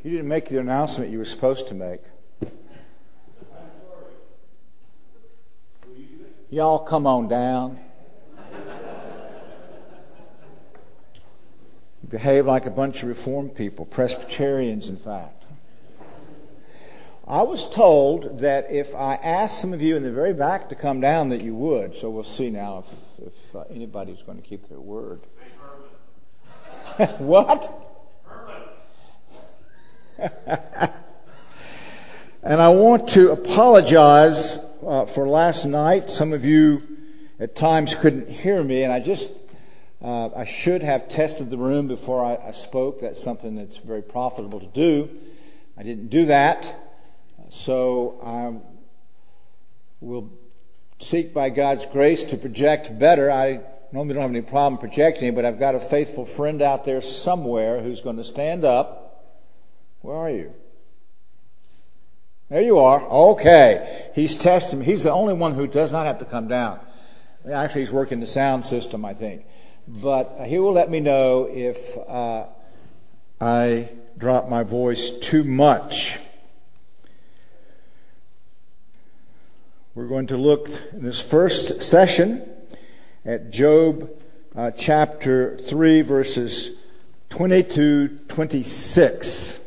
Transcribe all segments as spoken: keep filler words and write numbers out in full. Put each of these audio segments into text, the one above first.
You didn't make the announcement you were supposed to make. Y'all come on down. Behave like a bunch of Reformed people, Presbyterians, in fact. I was told that if I asked some of you in the very back to come down, that you would. So we'll see now if, if uh, anybody's going to keep their word. What? And I want to apologize uh, for last night. Some of you at times couldn't hear me, and I just uh, I should have tested the room before I, I spoke. That's something that's very profitable to do. I didn't do that, so I will seek by God's grace to project better. I normally don't have any problem projecting, but I've got a faithful friend out there somewhere who's going to stand up. Where are you? There you are. Okay. He's testing me. He's the only one who does not have to come down. Actually, he's working the sound system, I think. But he will let me know if uh, I drop my voice too much. We're going to look in this first session at Job uh, chapter three, verses twenty-two to twenty-six.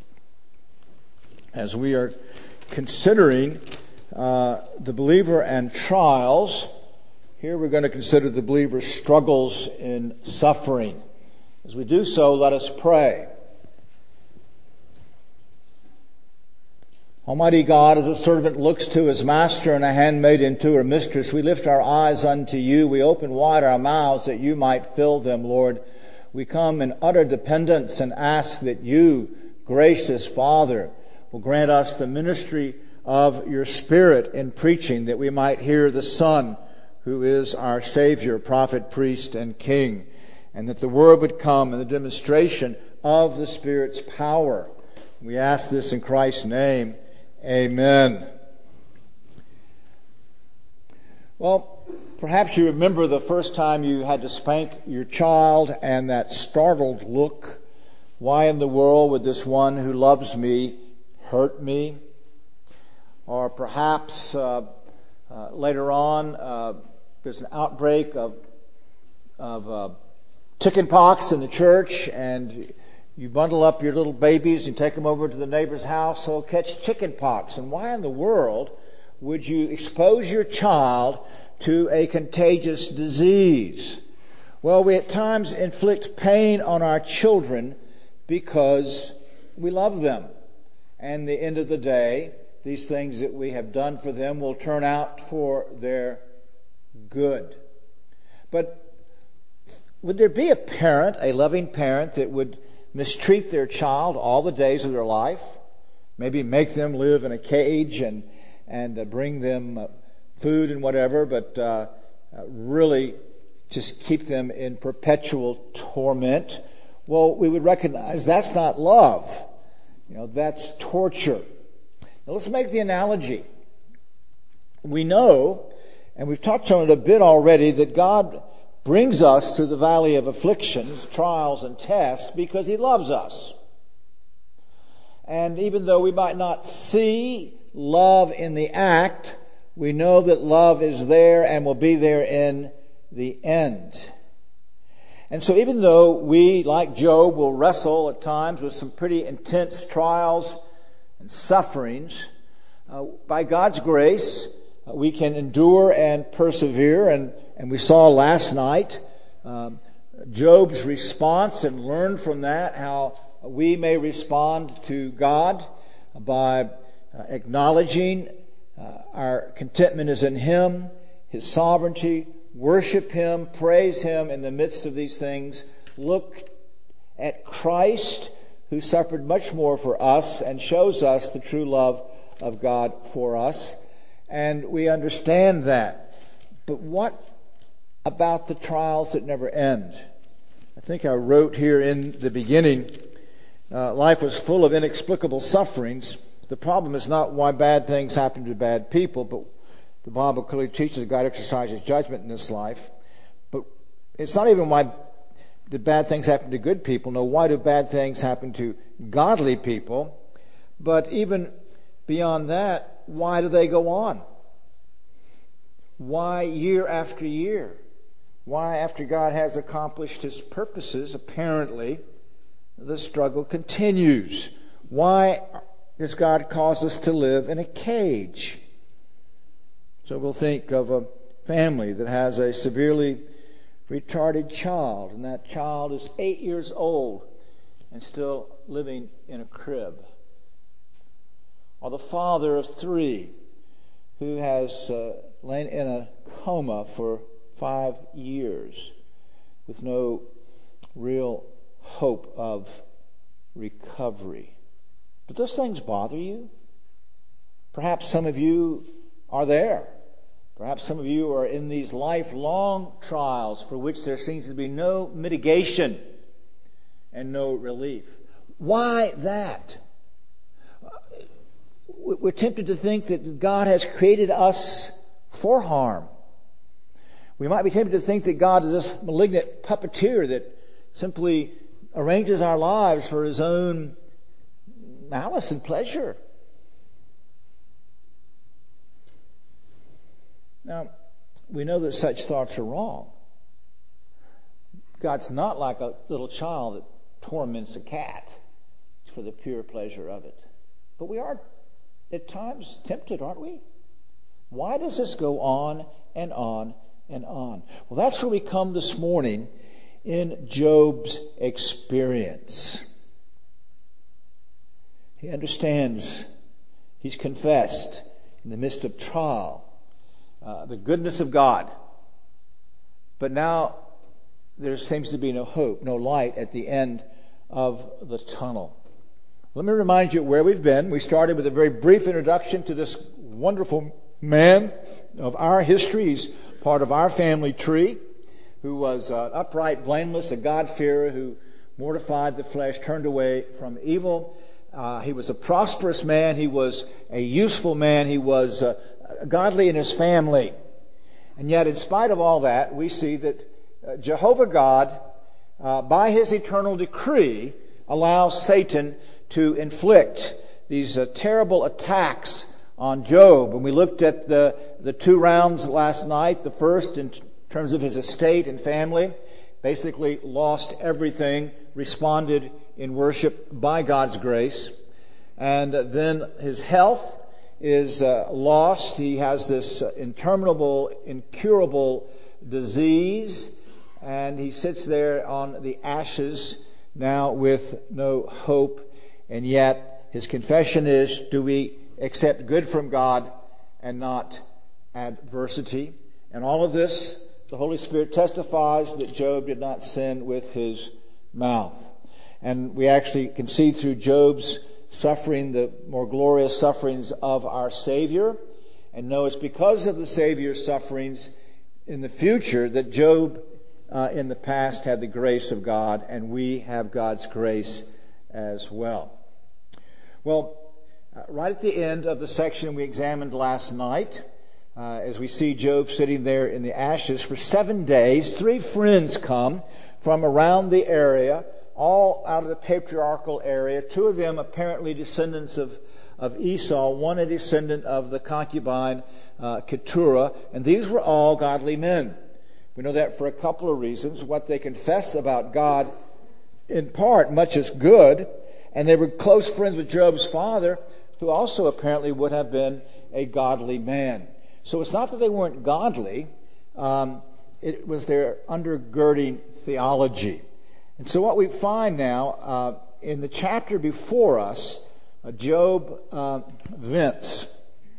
As we are considering uh, the believer and trials, here we're going to consider the believer's struggles in suffering. As we do so, let us pray. Almighty God, as a servant looks to his master and a handmaiden to her mistress, we lift our eyes unto you. We open wide our mouths that you might fill them, Lord. We come in utter dependence and ask that you, gracious Father, will grant us the ministry of your Spirit in preaching, that we might hear the Son, who is our Savior, prophet, priest, and King, and that the Word would come in the demonstration of the Spirit's power. We ask this in Christ's name. Amen. Well, perhaps you remember the first time you had to spank your child and that startled look. Why in the world would this one who loves me hurt me? Or perhaps uh, uh, later on uh, there's an outbreak of of uh, chicken pox in the church, and you bundle up your little babies and take them over to the neighbor's house who'll catch chicken pox. And why in the world would you expose your child to a contagious disease? Well, we at times inflict pain on our children because we love them. And at the end of the day, these things that we have done for them will turn out for their good. But would there be a parent, a loving parent, that would mistreat their child all the days of their life? Maybe make them live in a cage and, and uh, bring them uh, food and whatever, but uh, uh, really just keep them in perpetual torment? Well, we would recognize that's not love. You know, that's torture. Now let's make the analogy. We know, and we've touched on it a bit already, that God brings us through the valley of afflictions, trials, and tests because he loves us. And even though we might not see love in the act, we know that love is there and will be there in the end. And so even though we, like Job, will wrestle at times with some pretty intense trials and sufferings, uh, by God's grace, uh, we can endure and persevere. And, and we saw last night um, Job's response, and learn from that how we may respond to God by uh, acknowledging uh, our contentment is in him, his sovereignty, worship him, praise him in the midst of these things. Look at Christ, who suffered much more for us and shows us the true love of God for us. And we understand that. But what about the trials that never end? I think I wrote here in the beginning, uh, life was full of inexplicable sufferings. The problem is not why bad things happen to bad people, but the Bible clearly teaches that God exercises judgment in this life. But it's not even why do bad things happen to good people. No, why do bad things happen to godly people. But even beyond that, why do they go on? Why year after year? Why, after God has accomplished his purposes, apparently, the struggle continues? Why does God cause us to live in a cage? So we'll think of a family that has a severely retarded child, and that child is eight years old and still living in a crib. Or the father of three who has uh, lain in a coma for five years with no real hope of recovery. Do those things bother you? Perhaps some of you are there. Perhaps some of you are in these lifelong trials for which there seems to be no mitigation and no relief. Why that? We're tempted to think that God has created us for harm. We might be tempted to think that God is this malignant puppeteer that simply arranges our lives for his own malice and pleasure. Now, we know that such thoughts are wrong. God's not like a little child that torments a cat for the pure pleasure of it. But we are at times tempted, aren't we? Why does this go on and on and on? Well, that's where we come this morning in Job's experience. He understands, he's confessed in the midst of trial, uh, the goodness of God. But now there seems to be no hope, no light at the end of the tunnel. Let me remind you where we've been. We started with a very brief introduction to this wonderful man of our history. He's part of our family tree, who was uh, upright, blameless, a God-fearer who mortified the flesh, turned away from evil. Uh, he was a prosperous man. He was a useful man. He was uh, godly in his family. And yet, in spite of all that, we see that uh, Jehovah God, uh, by his eternal decree, allows Satan to inflict these uh, terrible attacks on Job. And we looked at the, the two rounds last night. The first in t- terms of his estate and family, basically lost everything, responded in worship by God's grace. And uh, then his health is uh, lost. He has this uh, interminable, incurable disease, and he sits there on the ashes now with no hope. And yet his confession is, do we accept good from God and not adversity? And all of this, the Holy Spirit testifies that Job did not sin with his mouth. And we actually can see through Job's suffering the more glorious sufferings of our Savior, and know it's because of the Savior's sufferings in the future that Job uh, in the past had the grace of God, and we have God's grace as well. Well, uh, right at the end of the section we examined last night, uh, as we see Job sitting there in the ashes for seven days, three friends come from around the area, all out of the patriarchal area. Two of them apparently descendants of, of Esau, one a descendant of the concubine uh, Keturah, and these were all godly men. We know that for a couple of reasons. What they confess about God, in part, much as good, and they were close friends with Job's father, who also apparently would have been a godly man. So it's not that they weren't godly, um, it was their undergirding theology. And so what we find now, uh, in the chapter before us, uh, Job uh, vents.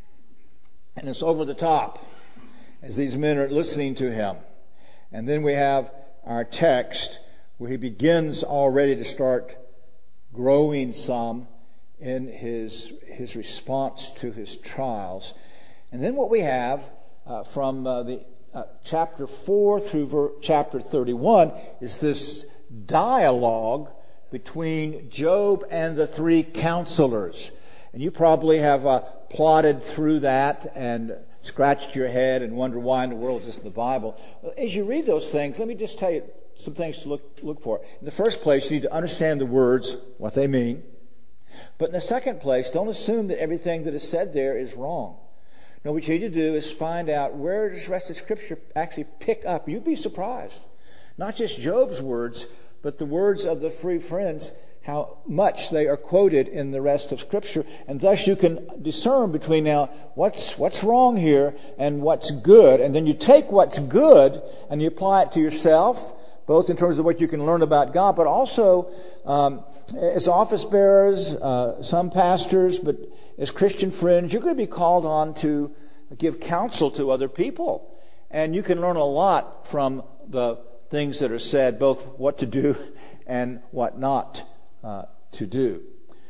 And it's over the top as these men are listening to him. And then we have our text where he begins already to start growing some in his his response to his trials. And then what we have uh, from uh, the uh, chapter four through ver- chapter thirty-one is this dialogue between Job and the three counselors. And you probably have uh, plodded through that and scratched your head and wonder why in the world is this in the Bible. As you read those things, let me just tell you some things to look look for. In the first place, you need to understand the words, what they mean. But in the second place, don't assume that everything that is said there is wrong. No, what you need to do is find out where does the rest of Scripture actually pick up. You'd be surprised. Not just Job's words, but the words of the three friends, how much they are quoted in the rest of Scripture. And thus you can discern between now what's what's wrong here and what's good. And then you take what's good and you apply it to yourself, both in terms of what you can learn about God, but also um, as office bearers, uh, some pastors, but as Christian friends, you're going to be called on to give counsel to other people. And you can learn a lot from the things that are said, both what to do and what not uh, to do.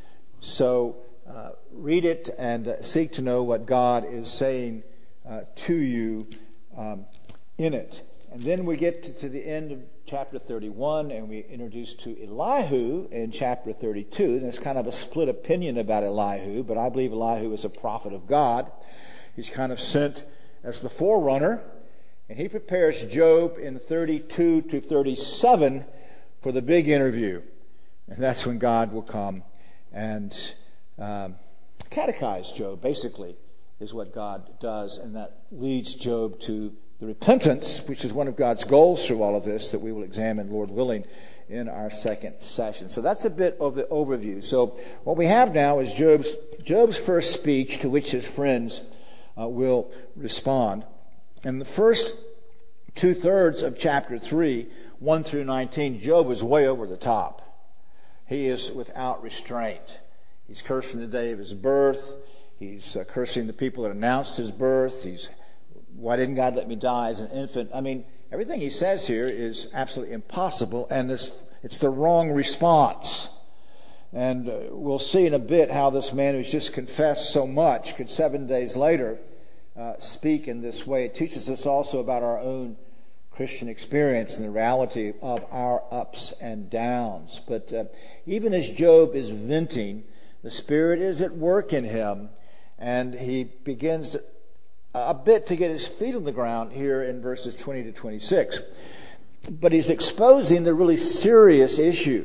So uh, read it and uh, seek to know what God is saying uh, to you um, in it. And then we get to, to the end of chapter thirty-one, and we introduce to Elihu in chapter thirty-two. And there's kind of a split opinion about Elihu, but I believe Elihu is a prophet of God. He's kind of sent as the forerunner, and he prepares Job in thirty-two to thirty-seven for the big interview. And that's when God will come and um, catechize Job, basically, is what God does. And that leads Job to the repentance, which is one of God's goals through all of this, that we will examine, Lord willing, in our second session. So that's a bit of the overview. So what we have now is Job's Job's first speech, to which his friends uh, will respond. And the first two-thirds of chapter three, one through nineteen, Job is way over the top. He is without restraint. He's cursing the day of his birth. He's uh, cursing the people that announced his birth. He's Why didn't God let me die as an infant? I mean, everything he says here is absolutely impossible, and it's, it's the wrong response. And uh, we'll see in a bit how this man who's just confessed so much could seven days later uh, speak in this way. It teaches us also about our own Christian experience and the reality of our ups and downs. But uh, even as Job is venting, the Spirit is at work in him, and he begins to a bit to get his feet on the ground here in verses twenty to twenty-six. But he's exposing the really serious issue,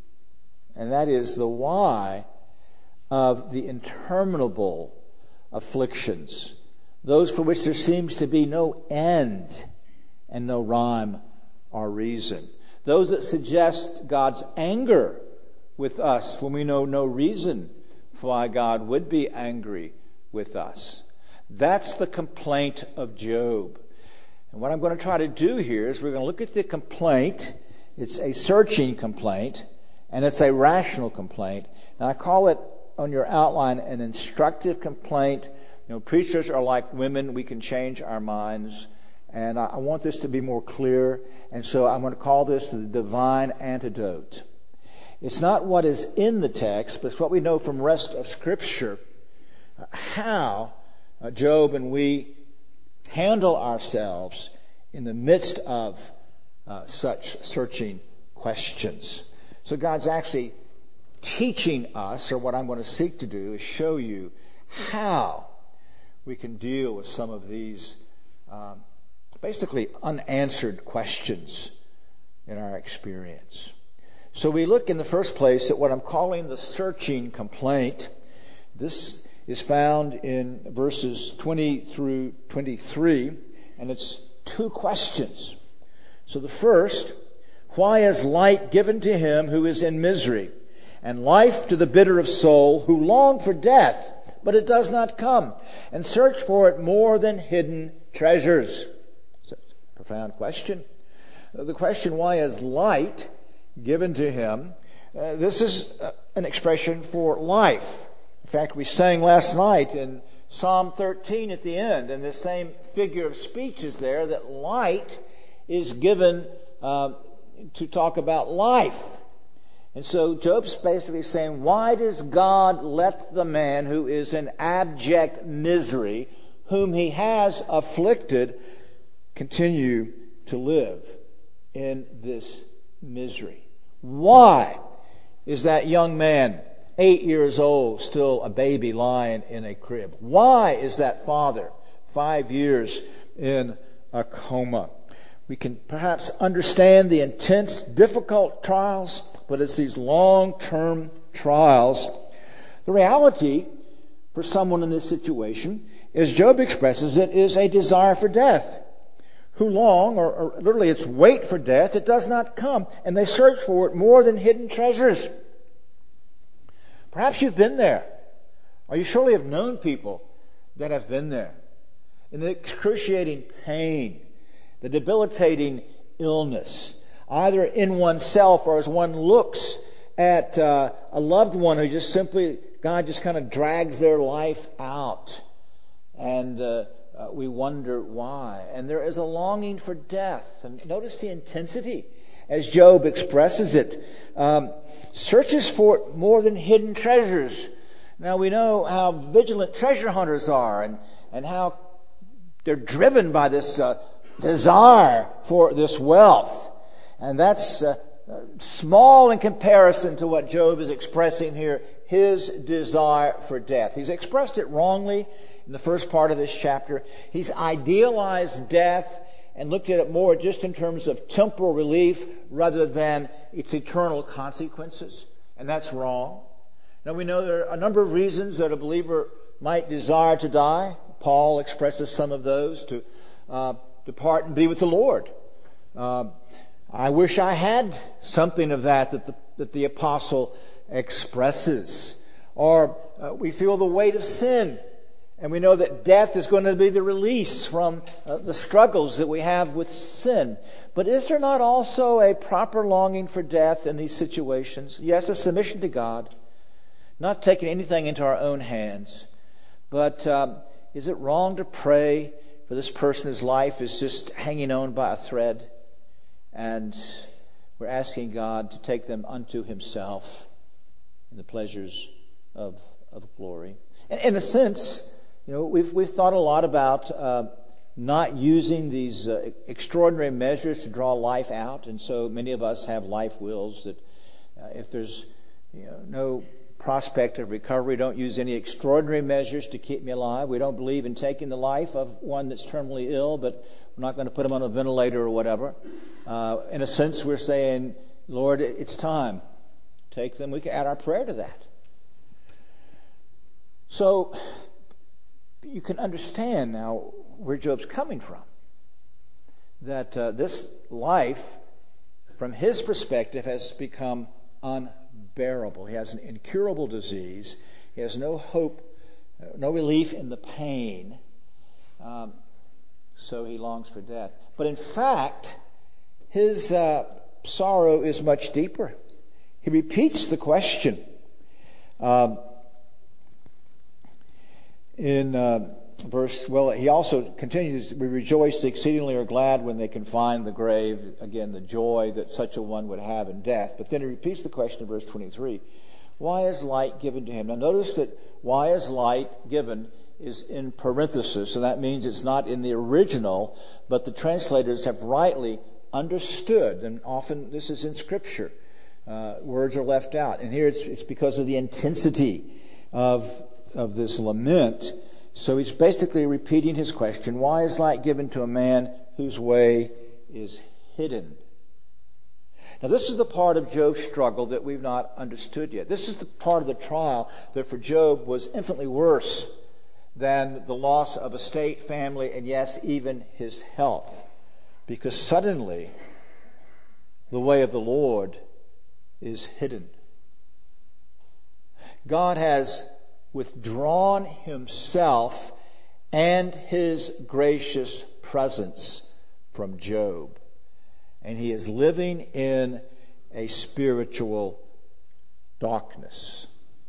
and that is the why of the interminable afflictions, those for which there seems to be no end and no rhyme or reason, those that suggest God's anger with us when we know no reason for why God would be angry with us. That's the complaint of Job. And what I'm going to try to do here is we're going to look at the complaint. It's a searching complaint, and it's a rational complaint. And I call it on your outline an instructive complaint. You know, preachers are like women. We can change our minds. And I want this to be more clear. And so I'm going to call this the divine antidote. It's not what is in the text, but it's what we know from the rest of Scripture, how Uh, Job and we handle ourselves in the midst of uh, such searching questions. So God's actually teaching us, or what I'm going to seek to do is show you how we can deal with some of these um, basically unanswered questions in our experience. So we look in the first place at what I'm calling the searching complaint. This is found in verses twenty through twenty-three, and it's two questions. So the first, why is light given to him who is in misery, and life to the bitter of soul, who long for death, but it does not come, and search for it more than hidden treasures? It's a profound question. The question, why is light given to him? Uh, this is uh, an expression for life. In fact, we sang last night in Psalm thirteen at the end, and the same figure of speech is there, that light is given uh, to talk about life. And so Job's basically saying, why does God let the man who is in abject misery, whom he has afflicted, continue to live in this misery? Why is that young man, eight years old, still a baby lying in a crib? Why is that father, five years in a coma. We can perhaps understand the intense, difficult trials, but it's these long-term trials. The reality for someone in this situation, as Job expresses it, is a desire for death. Who long, or, or literally it's wait for death, it does not come. And they search for it more than hidden treasures. Perhaps you've been there, or you surely have known people that have been there. In the excruciating pain, the debilitating illness, either in oneself or as one looks at uh, a loved one who just simply, God just kind of drags their life out. And uh, uh, we wonder why. And there is a longing for death. And notice the intensity as Job expresses it. Um, searches for it more than hidden treasures. Now we know how vigilant treasure hunters are, and, and how they're driven by this uh, desire for this wealth. And that's uh, small in comparison to what Job is expressing here, his desire for death. He's expressed it wrongly in the first part of this chapter. He's idealized death and looked at it more just in terms of temporal relief rather than its eternal consequences. And that's wrong. Now we know there are a number of reasons that a believer might desire to die. Paul expresses some of those: to uh, depart and be with the Lord. Uh, I wish I had something of that that the, that the apostle expresses. Or uh, we feel the weight of sin, and we know that death is going to be the release from uh, the struggles that we have with sin. But is there not also a proper longing for death in these situations? Yes, a submission to God, not taking anything into our own hands. But um, is it wrong to pray for this person whose life is just hanging on by a thread? And we're asking God to take them unto himself in the pleasures of, of glory. And in a sense, you know, we've we've thought a lot about uh, not using these uh, extraordinary measures to draw life out, and so many of us have life wills that uh, if there's you know, no prospect of recovery, don't use any extraordinary measures to keep me alive. We don't believe in taking the life of one that's terminally ill, but we're not going to put him on a ventilator or whatever. Uh, in a sense, we're saying, Lord, it's time. Take them. We can add our prayer to that. So you can understand now where Job's coming from. That uh, this life, from his perspective, has become unbearable. He has an incurable disease. He has no hope, no relief in the pain. Um, so he longs for death. But in fact, his uh, sorrow is much deeper. He repeats the question. Um, in uh, verse, well, he also continues, we rejoice exceedingly or glad when they can find the grave. Again, the joy that such a one would have in death. But then he repeats the question in verse twenty-three. Why is light given to him? Now notice that why is light given is in parenthesis, so that means it's not in the original, but the translators have rightly understood, and often this is in Scripture. Uh, words are left out. And here it's, it's because of the intensity of, of this lament. So he's basically repeating his question, why is light given to a man whose way is hidden? Now this is the part of Job's struggle that we've not understood yet. This is the part of the trial that for Job was infinitely worse than the loss of estate, family, and yes, even his health. Because suddenly the way of the Lord is hidden. God has withdrawn himself and his gracious presence from Job. And he is living in a spiritual darkness.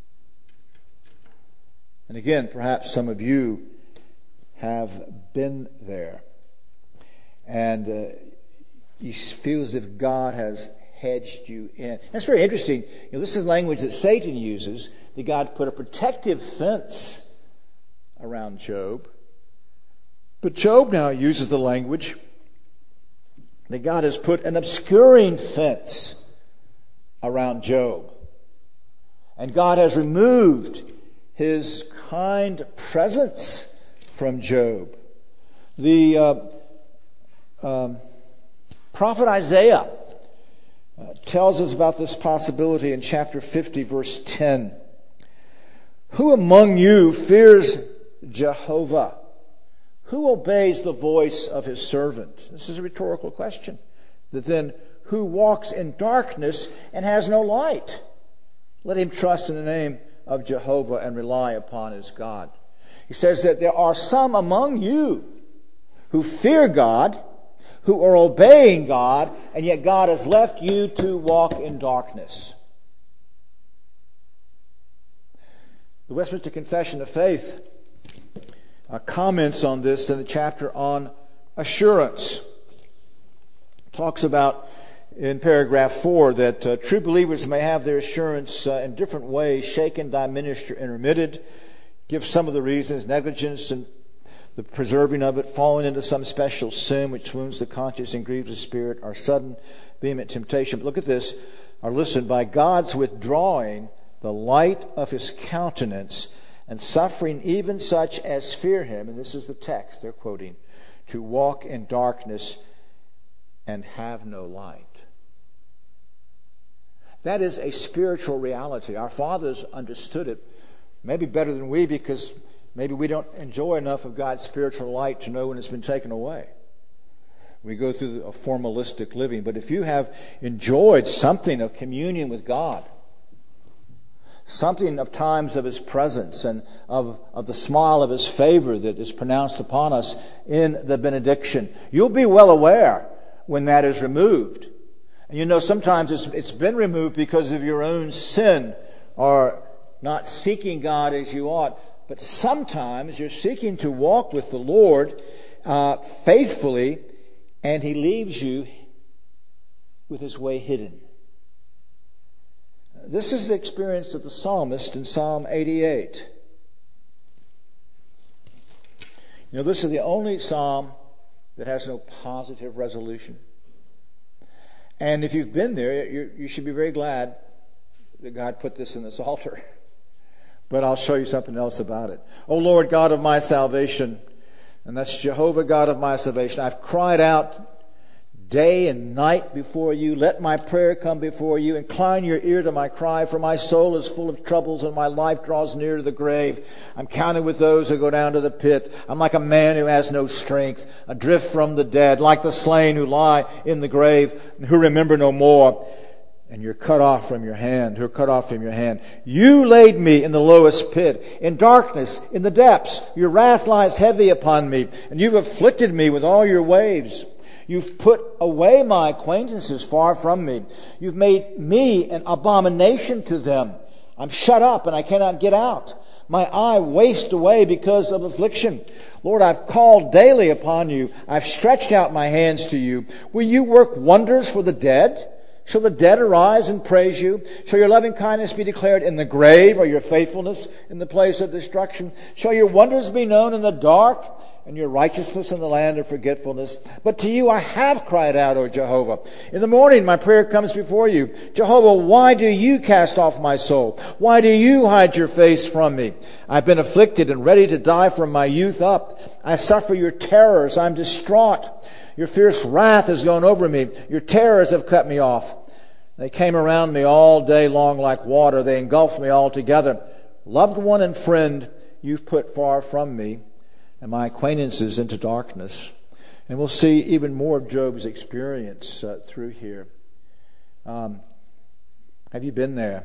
And again, perhaps some of you have been there. And uh, you feel as if God has hedged you in. That's very interesting. You know, this is language that Satan uses, that God put a protective fence around Job. But Job now uses the language that God has put an obscuring fence around Job. And God has removed his kind presence from Job. The uh, um, prophet Isaiah uh, tells us about this possibility in chapter fifty, verse ten. Who among you fears Jehovah? Who obeys the voice of his servant? This is a rhetorical question. That then, who walks in darkness and has no light? Let him trust in the name of Jehovah and rely upon his God. He says that there are some among you who fear God, who are obeying God, and yet God has left you to walk in darkness. The Westminster Confession of Faith uh, comments on this in the chapter on assurance. It talks about in paragraph four that uh, true believers may have their assurance uh, in different ways, shaken, diminished, or intermitted. Give some of the reasons: negligence and the preserving of it, falling into some special sin which wounds the conscience and grieves the spirit, or sudden vehement temptation. But look at this, or listen, by God's withdrawing the light of his countenance and suffering even such as fear him, and this is the text they're quoting, to walk in darkness and have no light. That is a spiritual reality. Our fathers understood it maybe better than we, because maybe we don't enjoy enough of God's spiritual light to know when it's been taken away. We go through a formalistic living. But if you have enjoyed something of communion with God, something of times of his presence and of, of the smile of his favor that is pronounced upon us in the benediction, you'll be well aware when that is removed. And you know, sometimes it's, it's been removed because of your own sin or not seeking God as you ought. But sometimes you're seeking to walk with the Lord uh, faithfully, and he leaves you with his way hidden. This is the experience of the psalmist in Psalm eighty-eight. You know, this is the only psalm that has no positive resolution. And if you've been there, you, you should be very glad that God put this in this altar. But I'll show you something else about it. O Lord, God of my salvation, and that's Jehovah, God of my salvation, I've cried out day and night before you. Let my prayer come before you. Incline your ear to my cry, for my soul is full of troubles and my life draws near to the grave. I'm counted with those who go down to the pit. I'm like a man who has no strength, adrift from the dead, like the slain who lie in the grave and who remember no more. And you're cut off from your hand, who are cut off from your hand. You laid me in the lowest pit, in darkness, in the depths. Your wrath lies heavy upon me, and you've afflicted me with all your waves. You've put away my acquaintances far from me. You've made me an abomination to them. I'm shut up and I cannot get out. My eye wastes away because of affliction. Lord, I've called daily upon you. I've stretched out my hands to you. Will you work wonders for the dead? Shall the dead arise and praise you? Shall your loving kindness be declared in the grave, or your faithfulness in the place of destruction? Shall your wonders be known in the dark, and your righteousness in the land of forgetfulness? But to you I have cried out, O Jehovah. In the morning my prayer comes before you. Jehovah, why do you cast off my soul? Why do you hide your face from me? I've been afflicted and ready to die from my youth up. I suffer your terrors. I'm distraught. Your fierce wrath has gone over me. Your terrors have cut me off. They came around me all day long like water. They engulfed me altogether. Loved one and friend, you've put far from me, and my acquaintances into darkness. And we'll see even more of Job's experience uh, through here. Um, have you been there?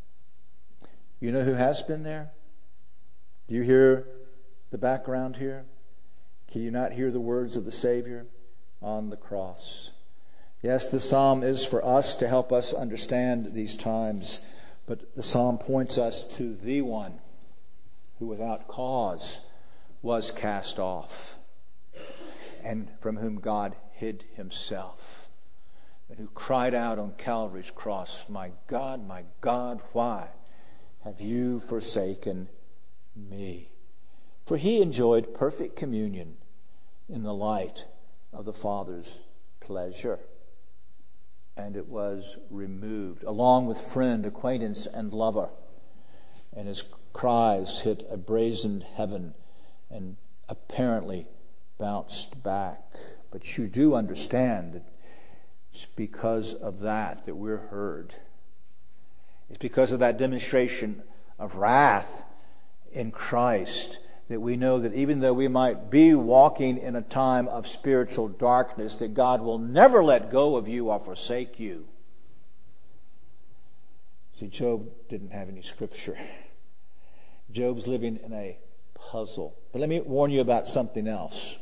You know who has been there? Do you hear the background here? Can you not hear the words of the Savior on the cross? Yes, the psalm is for us to help us understand these times, but the psalm points us to the one who without cause was cast off, and from whom God hid himself, and who cried out on Calvary's cross, my God, my God, why have you forsaken me? For he enjoyed perfect communion in the light of the Father's pleasure, and it was removed, along with friend, acquaintance, and lover, and his cries hit a brazen heaven and apparently bounced back. But you do understand that it's because of that that we're heard. It's because of that demonstration of wrath in Christ that we know that even though we might be walking in a time of spiritual darkness, that God will never let go of you or forsake you. See, Job didn't have any scripture. Job's living in a puzzle. But let me warn you about something else.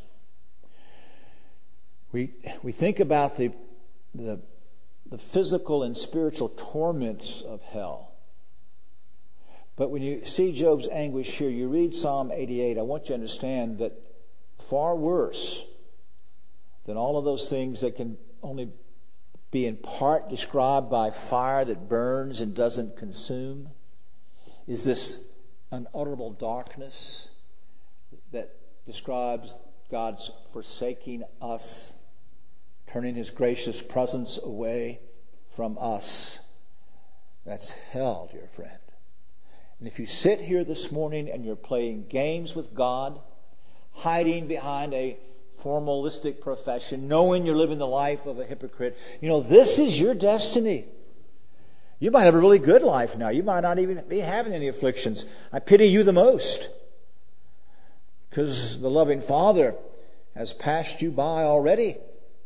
We we think about the the the physical and spiritual torments of hell. But when you see Job's anguish here, you read Psalm eighty-eight, I want you to understand that far worse than all of those things that can only be in part described by fire that burns and doesn't consume is this unutterable darkness that describes God's forsaking us, turning His gracious presence away from us. That's hell, dear friend. And if you sit here this morning and you're playing games with God, hiding behind a formalistic profession, knowing you're living the life of a hypocrite, you know, this is your destiny. You might have a really good life now. You might not even be having any afflictions. I pity you the most, because the loving Father has passed you by already.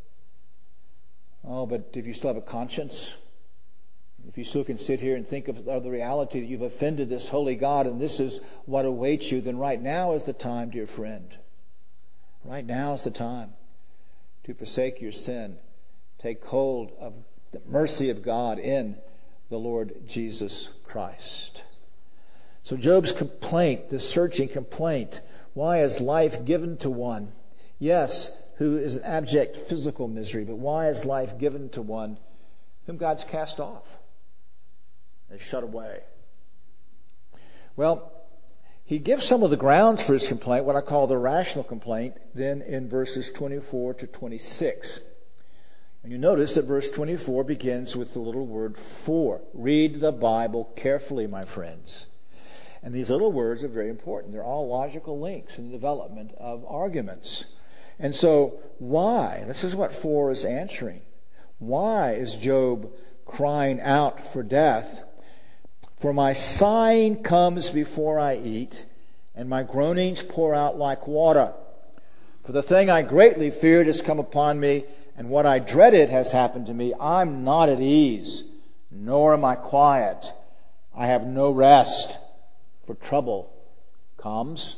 Oh, but if you still have a conscience, if you still can sit here and think of the reality that you've offended this holy God and this is what awaits you, then right now is the time, dear friend. Right now is the time to forsake your sin. Take hold of the mercy of God in the Lord Jesus Christ. So Job's complaint, this searching complaint, why is life given to one? Yes, who is in abject physical misery, but why is life given to one whom God's cast off? They shut away. Well, he gives some of the grounds for his complaint, what I call the rational complaint, then in verses twenty-four to twenty-six. And you notice that verse twenty-four begins with the little word for. Read the Bible carefully, my friends. And these little words are very important. They're all logical links in the development of arguments. And so, why? This is what for is answering. Why is Job crying out for death? For my sighing comes before I eat, and my groanings pour out like water. For the thing I greatly feared has come upon me, and what I dreaded has happened to me. I'm not at ease, nor am I quiet. I have no rest, for trouble comes.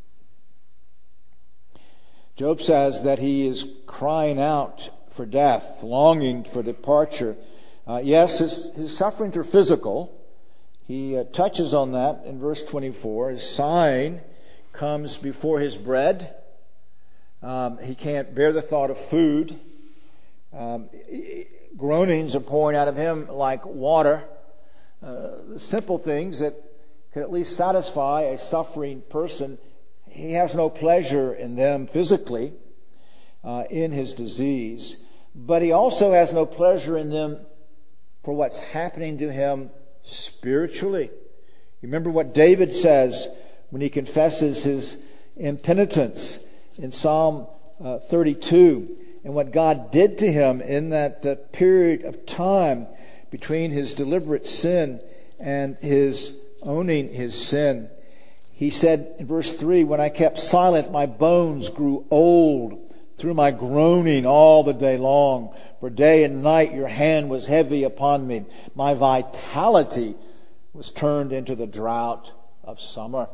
Job says that he is crying out for death, longing for departure. Uh, yes, his, his sufferings are physical. He uh, touches on that in verse twenty-four. His sighing comes before his bread. Um, he can't bear the thought of food. Um, groanings are pouring out of him like water. Uh, simple things that can at least satisfy a suffering person. He has no pleasure in them physically, uh, in his disease. But he also has no pleasure in them for what's happening to him spiritually. You remember what David says when he confesses his impenitence in Psalm uh, thirty-two, and what God did to him in that uh, period of time between his deliberate sin and his owning his sin. He said in verse three, when I kept silent, my bones grew old through my groaning all the day long. For day and night your hand was heavy upon me. My vitality was turned into the drought of summer.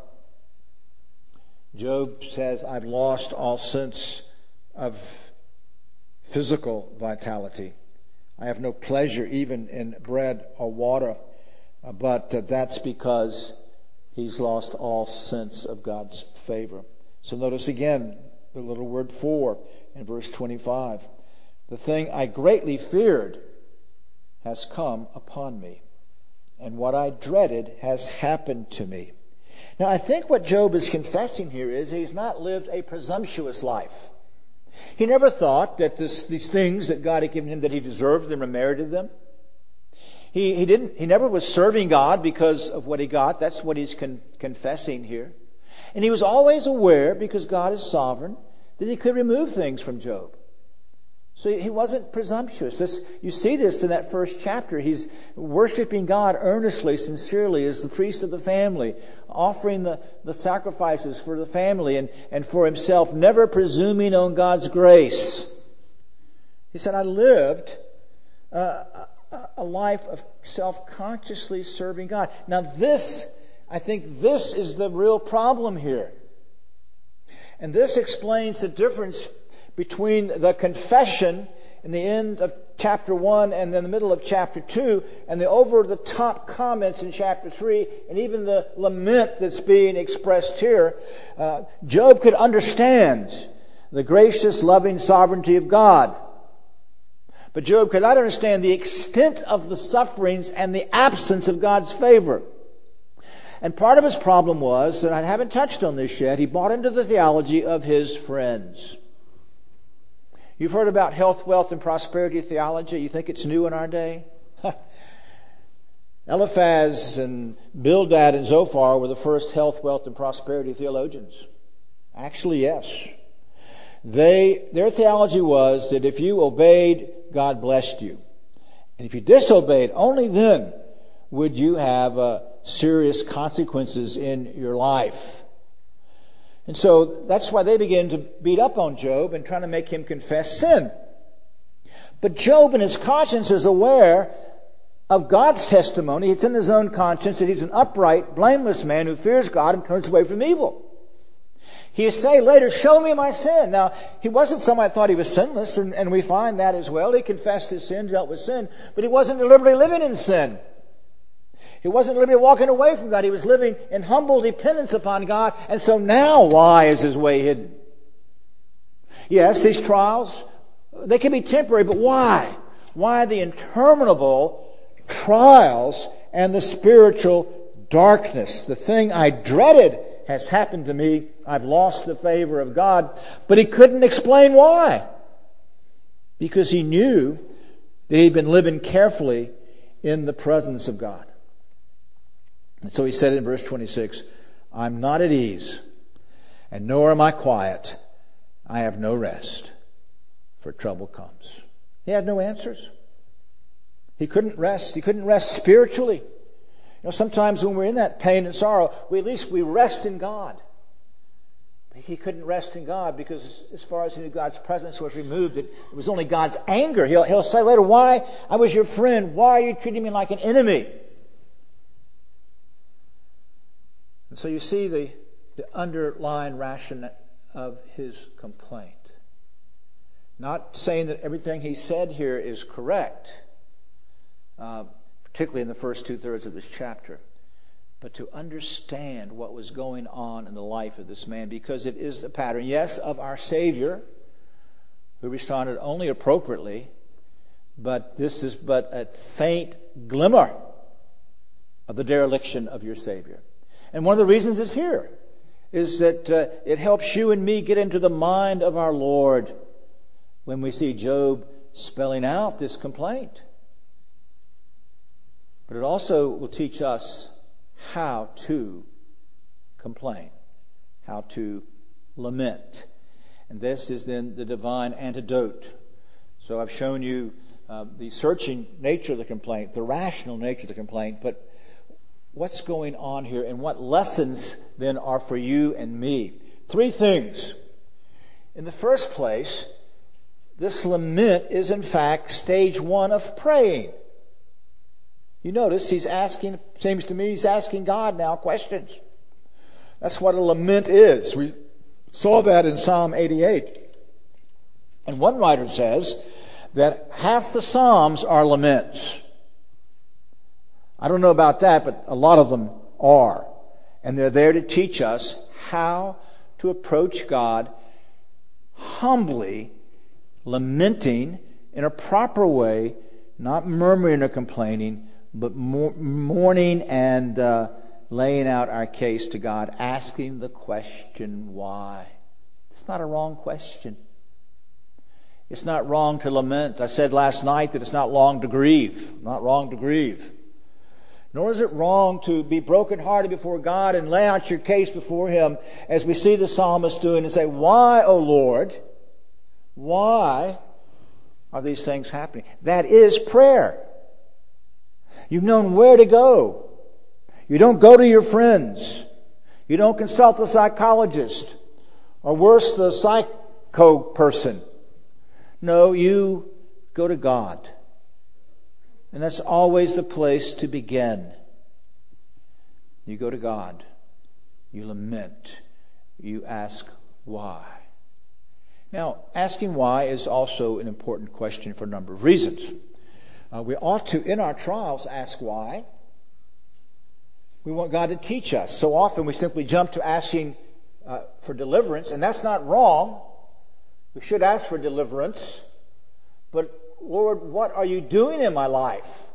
Job says, I've lost all sense of physical vitality. I have no pleasure even in bread or water. Uh, but uh, that's because he's lost all sense of God's favor. So notice again the little word for in verse twenty-five. The thing I greatly feared has come upon me, and what I dreaded has happened to me. Now, I think what Job is confessing here is he's not lived a presumptuous life. He never thought that this, these things that God had given him, that he deserved them or merited them. He, he didn't. He never was serving God because of what he got. That's what he's con- confessing here. And he was always aware, because God is sovereign, that he could remove things from Job. So he wasn't presumptuous. This, you see this in that first chapter. He's worshiping God earnestly, sincerely, as the priest of the family, offering the, the sacrifices for the family and, and for himself, never presuming on God's grace. He said, I lived uh, a, a life of self-consciously serving God. Now this, I think this is the real problem here. And this explains the difference between the confession in the end of chapter one and then the middle of chapter two and the over-the-top comments in chapter three and even the lament that's being expressed here. Uh, Job could understand the gracious, loving sovereignty of God. But Job could not understand the extent of the sufferings and the absence of God's favor. And part of his problem was, and I haven't touched on this yet, he bought into the theology of his friends. You've heard about health, wealth, and prosperity theology. You think it's new in our day? Eliphaz and Bildad and Zophar were the first health, wealth, and prosperity theologians. Actually, yes. They, their theology was that if you obeyed, God blessed you. And if you disobeyed, only then would you have uh, serious consequences in your life. And so that's why they began to beat up on Job and trying to make him confess sin. But Job in his conscience is aware of God's testimony. It's in his own conscience that he's an upright, blameless man who fears God and turns away from evil. He say later, show me my sin. Now, he wasn't somebody who thought he was sinless, and, and we find that as well. He confessed his sin, dealt with sin, but he wasn't deliberately living in sin. He wasn't deliberately walking away from God. He was living in humble dependence upon God. And so now why is his way hidden? Yes, these trials, they can be temporary, but why? Why the interminable trials and the spiritual darkness? The thing I dreaded has happened to me. I've lost the favor of God. But he couldn't explain why. Because he knew that he'd been living carefully in the presence of God. And so he said in verse twenty-six, I'm not at ease, and nor am I quiet. I have no rest, for trouble comes. He had no answers. He couldn't rest. He couldn't rest spiritually. You know, sometimes when we're in that pain and sorrow, we at least we rest in God. But he couldn't rest in God because as far as he knew, God's presence was removed. It, it was only God's anger. He'll, he'll say later, why? I was your friend. Why are you treating me like an enemy? And so you see the, the underlying rationale of his complaint. Not saying that everything he said here is correct, uh, particularly in the first two-thirds of this chapter, but to understand what was going on in the life of this man, because it is the pattern, yes, of our Savior, who responded only appropriately, but this is but a faint glimmer of the dereliction of your Savior. And one of the reasons it's here is that uh, it helps you and me get into the mind of our Lord when we see Job spelling out this complaint. But it also will teach us how to complain, how to lament. And this is then the divine antidote. So I've shown you uh, the searching nature of the complaint, the rational nature of the complaint, but what's going on here and what lessons then are for you and me? Three things. In the first place, this lament is in fact stage one of praying. You notice he's asking, seems to me, he's asking God now questions. That's what a lament is. We saw that in Psalm eighty-eight. And one writer says that half the Psalms are laments. I don't know about that, but a lot of them are. And they're there to teach us how to approach God humbly, lamenting in a proper way, not murmuring or complaining, but mourning and uh, laying out our case to God, asking the question, why? It's not a wrong question. It's not wrong to lament. I said last night that it's not wrong to grieve. Not wrong to grieve. Nor is it wrong to be brokenhearted before God and lay out your case before Him, as we see the psalmist doing, and say, "Why, O Lord, why are these things happening?" That is prayer. You've known where to go. You don't go to your friends. You don't consult the psychologist, or worse, the psycho person. No, you go to God. And that's always the place to begin. You go to God. You lament. You ask why. Now, asking why is also an important question for a number of reasons. Uh, we ought to, in our trials, ask why. We want God to teach us. So often we simply jump to asking uh, for deliverance, and that's not wrong. We should ask for deliverance. But Lord, what are you doing in my life?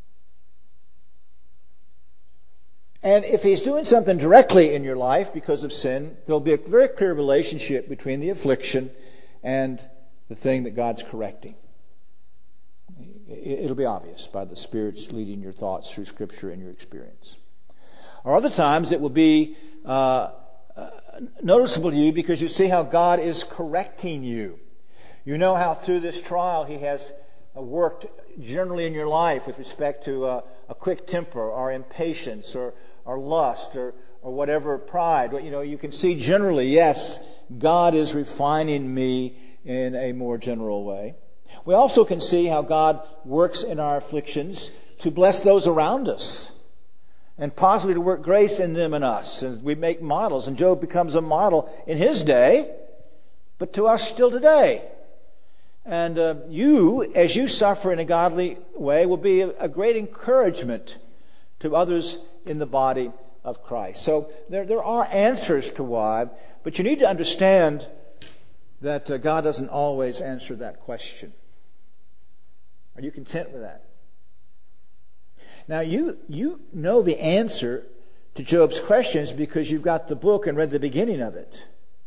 And if He's doing something directly in your life because of sin, there'll be a very clear relationship between the affliction and the thing that God's correcting. It'll be obvious by the Spirit's leading your thoughts through Scripture and your experience. Or other times it will be uh, uh, noticeable to you because you see how God is correcting you. You know how through this trial He has worked generally in your life with respect to uh, a quick temper or impatience or, or lust or, or whatever, pride. You know, you can see generally, yes, God is refining me in a more general way. We also can see how God works in our afflictions to bless those around us and possibly to work grace in them and us. And we make models, and Job becomes a model in his day, but to us still today. And uh, you, as you suffer in a godly way, will be a, a great encouragement to others in the body of Christ. So there, there are answers to why, but you need to understand that uh, God doesn't always answer that question. Are you content with that? Now, you, you know the answer to Job's questions because you've got the book and read the beginning of it.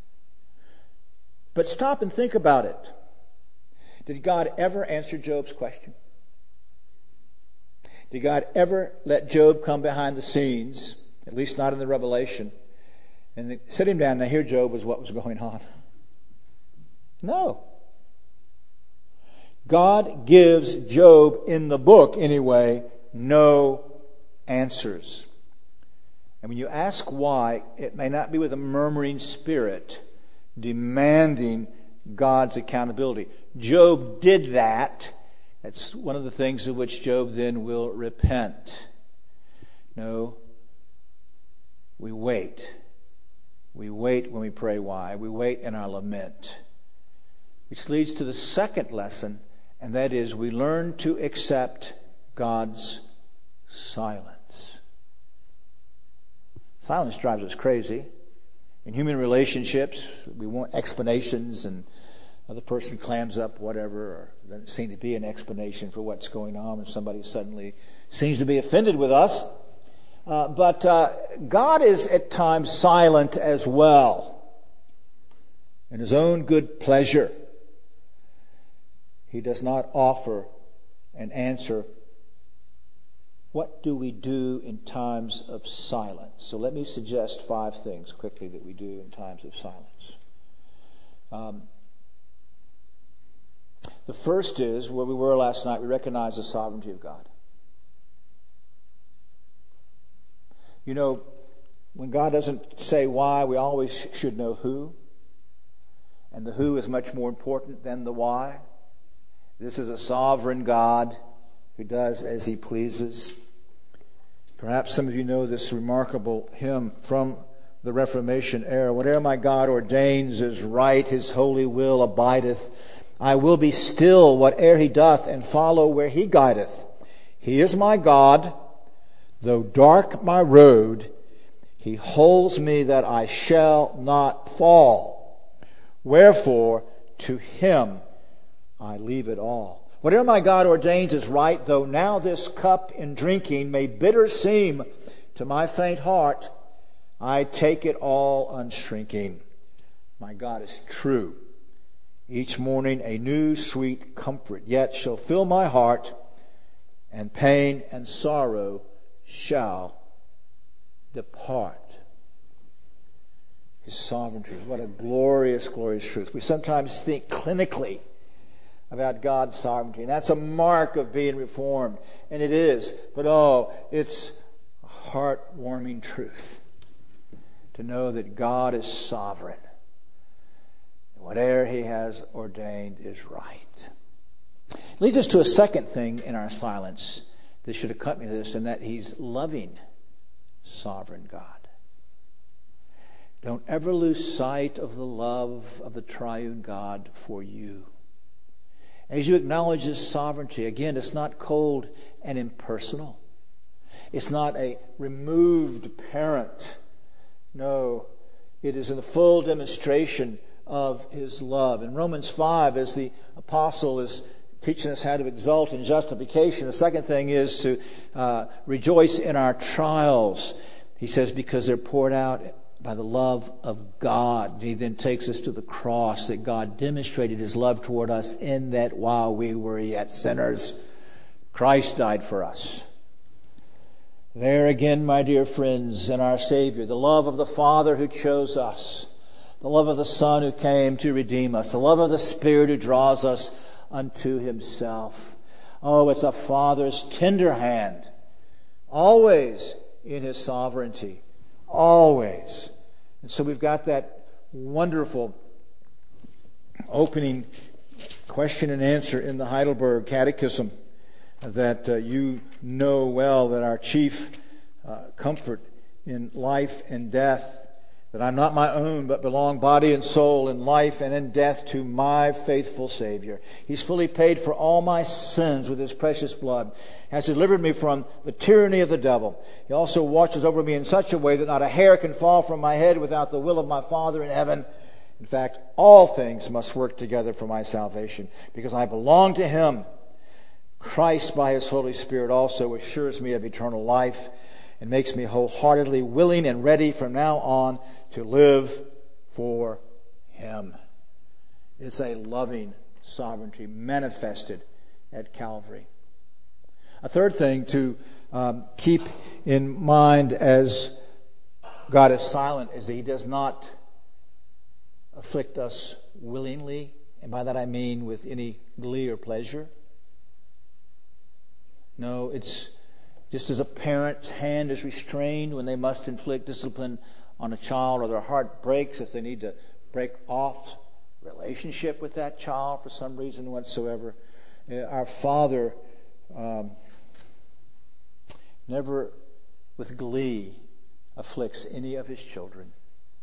But stop and think about it. Did God ever answer Job's question? Did God ever let Job come behind the scenes, at least not in the Revelation, and sit him down? Now, here, Job, was what was going on. No. God gives Job, in the book anyway, no answers. And when you ask why, it may not be with a murmuring spirit demanding God's accountability. Job did that. That's one of the things of which Job then will repent. No, we wait. We wait when we pray why. We wait in our lament. Which leads to the second lesson, and that is we learn to accept God's silence. Silence drives us crazy. In human relationships, we want explanations, and the other person clams up whatever, or doesn't seem to be an explanation for what's going on, and somebody suddenly seems to be offended with us. Uh, but uh, God is at times silent as well. In His own good pleasure, He does not offer an answer. What do we do in times of silence? So let me suggest five things quickly that we do in times of silence. Um, the first is, where we were last night, we recognize the sovereignty of God. You know, when God doesn't say why, we always should know who. And the who is much more important than the why. This is a sovereign God who does as He pleases. Perhaps some of you know this remarkable hymn from the Reformation era. Whatever my God ordains is right, His holy will abideth. I will be still whate'er He doth, and follow where He guideth. He is my God, though dark my road, He holds me that I shall not fall. Wherefore, to Him I leave it all. Whatever my God ordains is right, though now this cup in drinking may bitter seem to my faint heart, I take it all unshrinking. My God is true. Each morning a new sweet comfort yet shall fill my heart, and pain and sorrow shall depart. His sovereignty. What a glorious, glorious truth. We sometimes think clinically about God's sovereignty, and that's a mark of being reformed, and it is. But oh, it's a heartwarming truth to know that God is sovereign. Whatever He has ordained is right. It leads us to a second thing in our silence that should accompany this, and that He's loving, sovereign God. Don't ever lose sight of the love of the triune God for you. As you acknowledge His sovereignty, again, it's not cold and impersonal. It's not a removed parent. No, it is in the full demonstration of His love. In Romans five, as the apostle is teaching us how to exult in justification, the second thing is to uh, rejoice in our trials. He says, because they're poured out by the love of God. He then takes us to the cross, that God demonstrated His love toward us in that while we were yet sinners, Christ died for us. There again, my dear friends, in our Savior, the love of the Father who chose us, the love of the Son who came to redeem us, the love of the Spirit who draws us unto Himself. Oh, it's a Father's tender hand, always in His sovereignty. Always. And so we've got that wonderful opening question and answer in the Heidelberg Catechism that uh, you know well, that our chief uh, comfort in life and death, that I'm not my own, but belong body and soul in life and in death to my faithful Savior. He's fully paid for all my sins with His precious blood, has delivered me from the tyranny of the devil. He also watches over me in such a way that not a hair can fall from my head without the will of my Father in heaven. In fact, all things must work together for my salvation, because I belong to Him. Christ, by His Holy Spirit, also assures me of eternal life and makes me wholeheartedly willing and ready from now on to live for Him. It's a loving sovereignty manifested at Calvary. A third thing to um, keep in mind as God is silent is that He does not afflict us willingly, and by that I mean with any glee or pleasure. No, it's just as a parent's hand is restrained when they must inflict discipline on a child, or their heart breaks if they need to break off relationship with that child for some reason whatsoever. Our Father um, never with glee afflicts any of His children.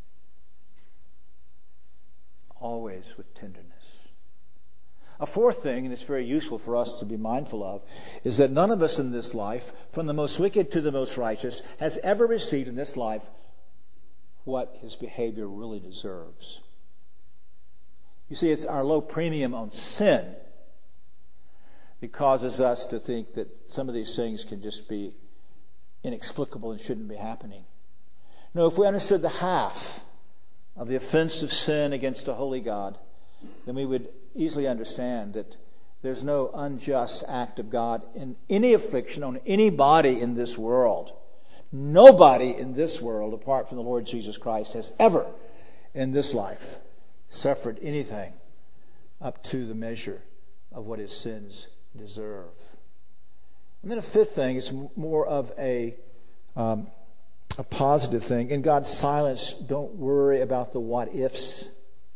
Always with tenderness. A fourth thing, and it's very useful for us to be mindful of, is that none of us in this life, from the most wicked to the most righteous, has ever received in this life what his behavior really deserves. You see, it's our low premium on sin that causes us to think that some of these things can just be inexplicable and shouldn't be happening. No, if we understood the half of the offense of sin against a holy God, then we would easily understand that there's no unjust act of God in any affliction on anybody in this world. Nobody in this world, apart from the Lord Jesus Christ, has ever in this life suffered anything up to the measure of what his sins deserve. And then a fifth thing is more of a um, a positive thing. In God's silence, don't worry about the what ifs.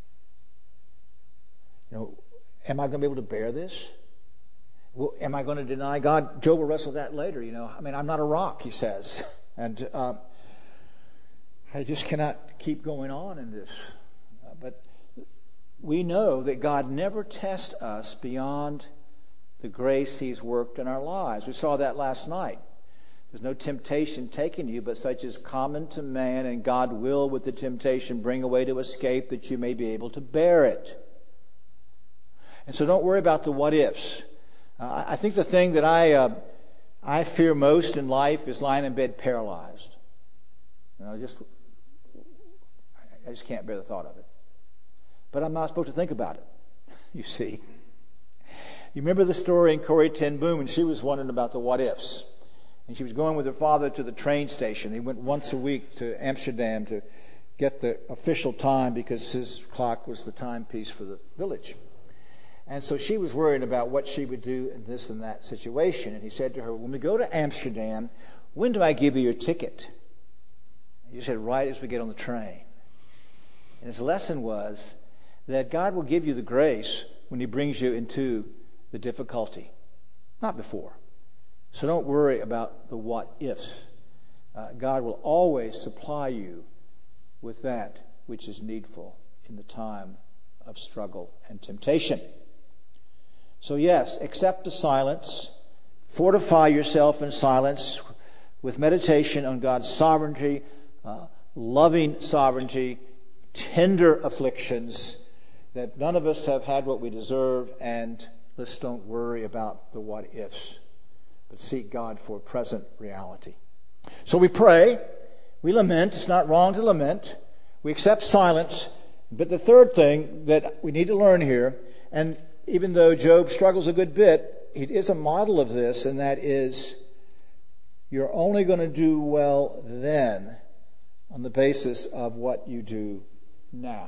You know, am I going to be able to bear this? Well, am I going to deny God? Job will wrestle that later. You know, I mean, I'm not a rock, he says, and uh, I just cannot keep going on in this. Uh, but we know that God never tests us beyond the grace He's worked in our lives. We saw that last night. There's no temptation taken you, but such is common to man, and God will, with the temptation, bring a way to escape that you may be able to bear it. And so don't worry about the what ifs. Uh, I think the thing that I uh, I fear most in life is lying in bed paralyzed. You know, just I just can't bear the thought of it. But I'm not supposed to think about it. You see. You remember the story in Corrie ten Boom, and she was wondering about the what ifs. And she was going with her father to the train station. He went once a week to Amsterdam to get the official time because his clock was the timepiece for the village. And so she was worried about what she would do in this and that situation. And he said to her, when we go to Amsterdam, when do I give you your ticket? And she said, right as we get on the train. And his lesson was that God will give you the grace when he brings you into the difficulty, not before. So don't worry about the what ifs. Uh, God will always supply you with that which is needful in the time of struggle and temptation. So yes, accept the silence. Fortify yourself in silence with meditation on God's sovereignty, uh, loving sovereignty, tender afflictions, that none of us have had what we deserve, and let's don't worry about the what ifs, but seek God for present reality. So we pray, we lament. It's not wrong to lament. We accept silence. But the third thing that we need to learn here, and even though Job struggles a good bit, it is a model of this, and that is you're only going to do well then on the basis of what you do now.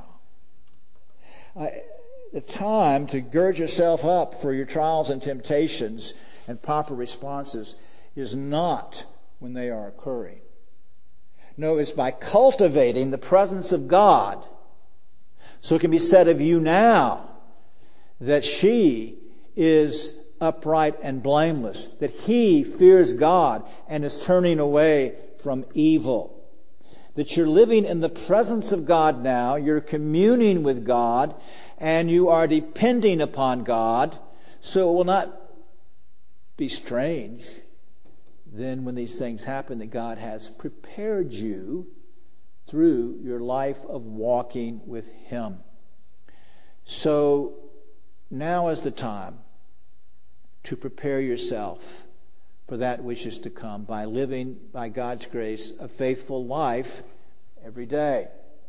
Uh, the time to gird yourself up for your trials and temptations and proper responses is not when they are occurring. No, it's by cultivating the presence of God. So it can be said of you now that she is upright and blameless, that he fears God and is turning away from evil. That you're living in the presence of God now, you're communing with God, and you are depending upon God, so it will not be strange then when these things happen that God has prepared you through your life of walking with him. So now is the time to prepare yourself for that which is to come by living, by God's grace, a faithful life every day.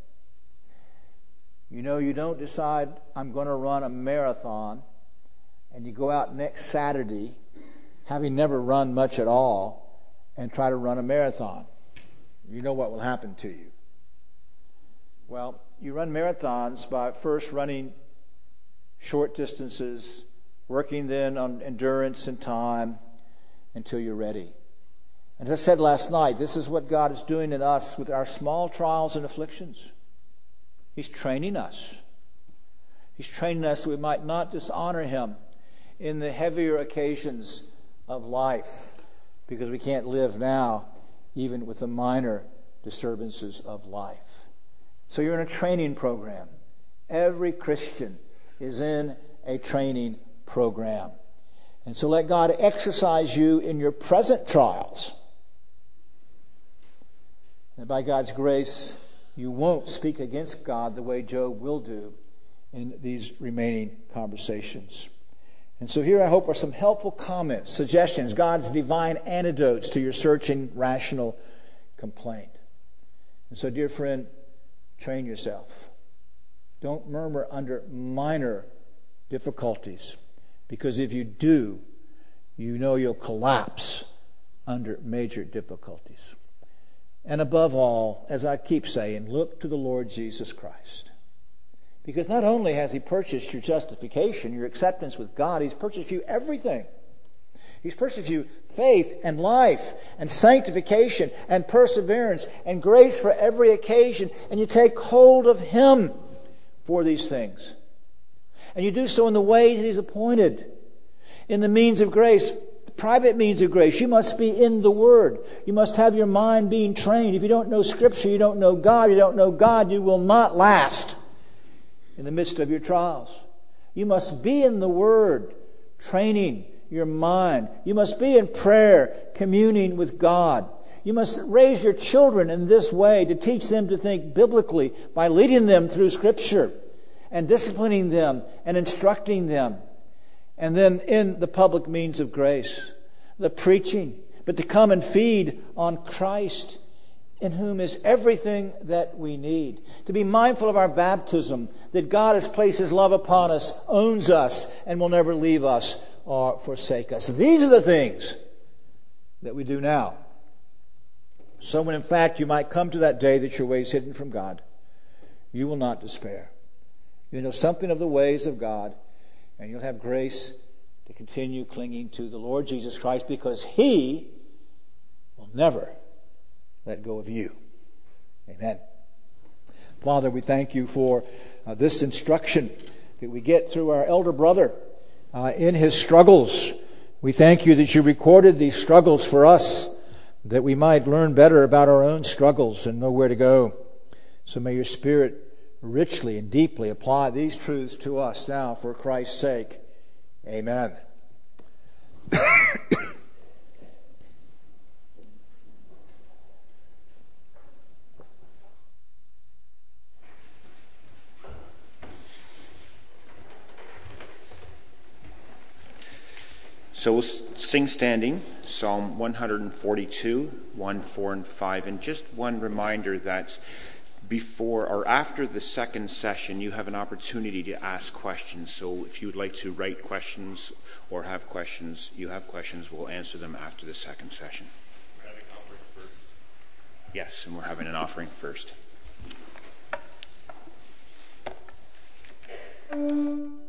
You know, you don't decide, I'm going to run a marathon, and you go out next Saturday, having never run much at all, and try to run a marathon. You know what will happen to you. Well, you run marathons by first running short distances, working then on endurance and time until you're ready. And as I said last night, this is what God is doing in us with our small trials and afflictions. He's training us. He's training us so we might not dishonor him in the heavier occasions of life, because we can't live now even with the minor disturbances of life. So you're in a training program. Every Christian is in a training program. And so let God exercise you in your present trials. And by God's grace, you won't speak against God the way Job will do in these remaining conversations. And so here I hope are some helpful comments, suggestions, God's divine antidotes to your searching, rational complaint. And so, dear friend, train yourself. Don't murmur under minor difficulties, because if you do, you know you'll collapse under major difficulties. And above all, as I keep saying, look to the Lord Jesus Christ. Because not only has he purchased your justification, your acceptance with God, he's purchased you everything. He's purchased you faith and life and sanctification and perseverance and grace for every occasion. And you take hold of him for these things. And you do so in the way that he's appointed, in the means of grace, the private means of grace. You must be in the Word. You must have your mind being trained. If you don't know Scripture, you don't know God. You don't know God, you will not last in the midst of your trials. You must be in the Word, training your mind. You must be in prayer, communing with God. You must raise your children in this way to teach them to think biblically by leading them through Scripture and disciplining them and instructing them. And then in the public means of grace, the preaching, but to come and feed on Christ, in whom is everything that we need. To be mindful of our baptism, that God has placed his love upon us, owns us, and will never leave us or forsake us. These are the things that we do now. So when in fact you might come to that day that your way is hidden from God, you will not despair. You know something of the ways of God, and you'll have grace to continue clinging to the Lord Jesus Christ, because He will never let go of you. Amen. Father, we thank you for uh, this instruction that we get through our elder brother uh, in his struggles. We thank you that you recorded these struggles for us, that we might learn better about our own struggles and know where to go. So may your Spirit richly and deeply apply these truths to us now for Christ's sake. Amen. So we'll sing standing, Psalm one forty-two, one, four, and five. And just one reminder that before or after the second session, you have an opportunity to ask questions. So if you would like to write questions or have questions, you have questions, we'll answer them after the second session. We're having an offering first. Yes, and we're having an offering first.